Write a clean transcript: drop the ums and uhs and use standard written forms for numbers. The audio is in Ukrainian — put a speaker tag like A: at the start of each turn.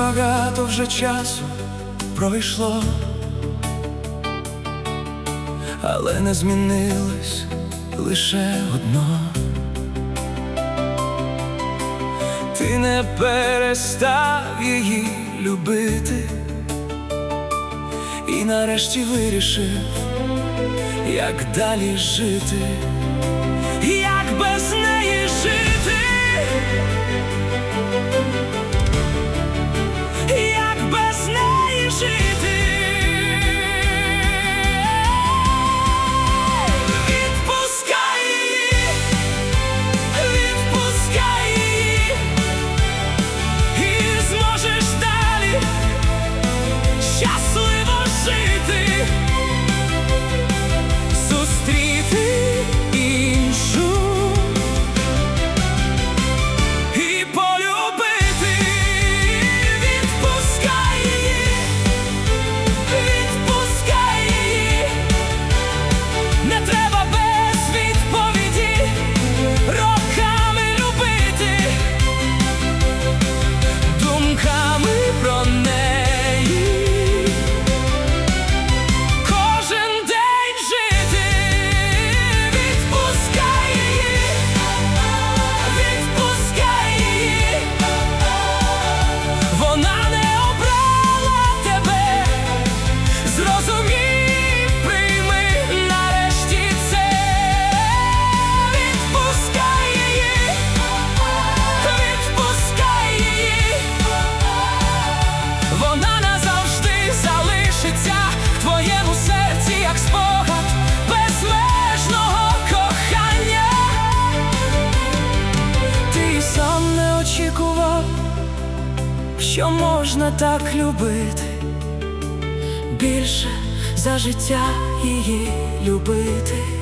A: багато вже часу пройшло, але не змінилось лише одно: ти не перестав її любити і нарешті вирішив, як далі жити, як без неї жити, як без неї жити. Відпускай її, відпускай її, і зможеш далі щасливо жити, зустріти іншу і полюбити. Відпускай її, відпускай її, не треба без відповіді роками любити, думками про неї кожен день жити. Відпускай її, відпускай її, вона не обрала тебе, зрозумій, прийми нарешті це. Відпускай її, відпускай її, вона назавжди залишиться в твоєму серці, як спогад безмежного кохання. Ти сам не очікував, що можна так любити, більше за життя її любити.